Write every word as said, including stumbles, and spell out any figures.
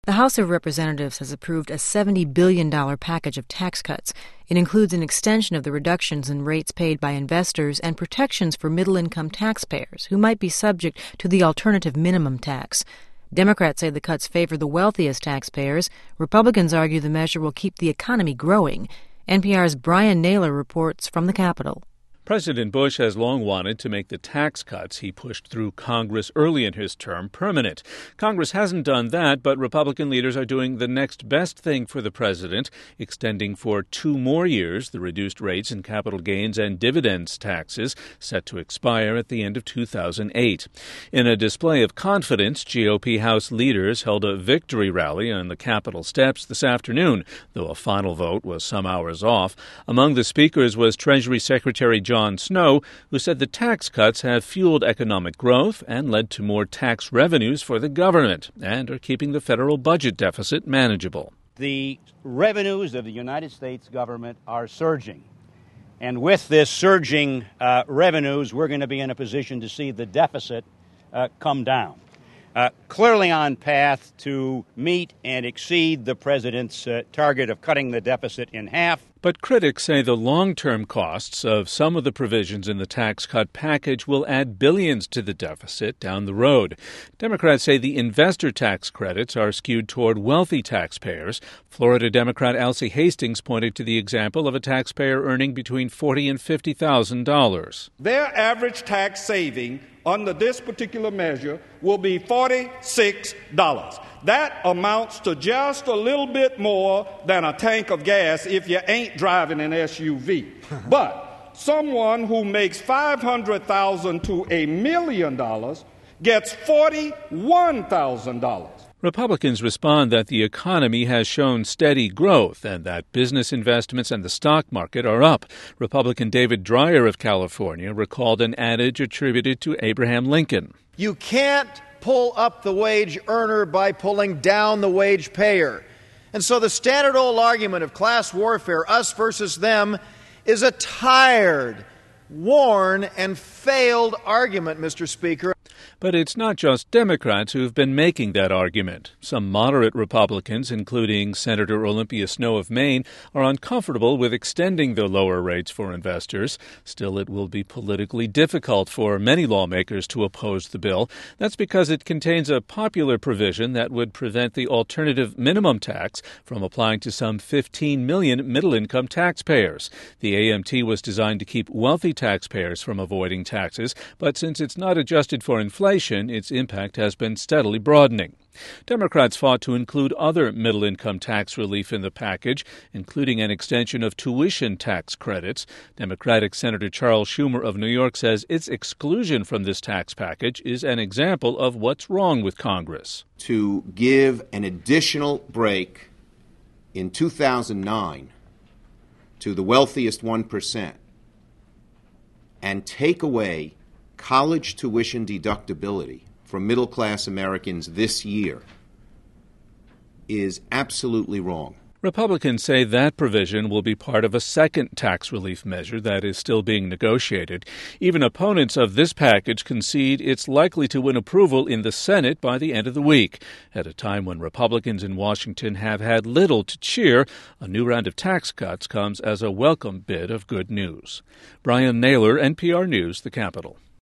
The House of Representatives has approved a seventy billion dollars package of tax cuts. It includes an extension of the reductions in rates paid by investors and protections for middle-income taxpayers who might be subject to the alternative minimum tax. Democrats say the cuts favor the wealthiest taxpayers. Republicans argue the measure will keep the economy growing. N P R's Brian Naylor reports from the Capitol. President Bush has long wanted to make the tax cuts he pushed through Congress early in his term permanent. Congress hasn't done that, but Republican leaders are doing the next best thing for the president, extending for two more years the reduced rates in capital gains and dividends taxes set to expire at the end of two thousand eight. In a display of confidence, G O P House leaders held a victory rally on the Capitol steps this afternoon, though a final vote was some hours off. Among the speakers was Treasury Secretary John Snow, who said the tax cuts have fueled economic growth and led to more tax revenues for the government and are keeping the federal budget deficit manageable. The revenues of the United States government are surging. And with this surging uh, revenues, we're going to be in a position to see the deficit uh, come down. Uh, clearly on path to meet and exceed the president's uh, target of cutting the deficit in half. But critics say the long-term costs of some of the provisions in the tax cut package will add billions to the deficit down the road. Democrats say the investor tax credits are skewed toward wealthy taxpayers. Florida Democrat Alcee Hastings pointed to the example of a taxpayer earning between forty thousand dollars and fifty thousand dollars. Their average tax saving under this particular measure will be forty-six dollars. That amounts to just a little bit more than a tank of gas if you ain't driving an S U V. But someone who makes five hundred thousand dollars to a million dollars gets forty-one thousand dollars. Republicans respond that the economy has shown steady growth and that business investments and the stock market are up. Republican David Dreyer of California recalled an adage attributed to Abraham Lincoln. You can't pull up the wage earner by pulling down the wage payer. And so the standard old argument of class warfare, us versus them, is a tired, worn, and failed argument, Mister Speaker. But it's not just Democrats who've been making that argument. Some moderate Republicans, including Senator Olympia Snowe of Maine, are uncomfortable with extending the lower rates for investors. Still, it will be politically difficult for many lawmakers to oppose the bill. That's because it contains a popular provision that would prevent the alternative minimum tax from applying to some fifteen million middle-income taxpayers. The A M T was designed to keep wealthy taxpayers from avoiding taxes, but since it's not adjusted for inflation, its impact has been steadily broadening. Democrats fought to include other middle-income tax relief in the package, including an extension of tuition tax credits. Democratic Senator Charles Schumer of New York says its exclusion from this tax package is an example of what's wrong with Congress. To give an additional break in two thousand nine to the wealthiest one percent and take away college tuition deductibility from middle-class Americans this year is absolutely wrong. Republicans say that provision will be part of a second tax relief measure that is still being negotiated. Even opponents of this package concede it's likely to win approval in the Senate by the end of the week. At a time when Republicans in Washington have had little to cheer, a new round of tax cuts comes as a welcome bit of good news. Brian Naylor, N P R News, The Capitol.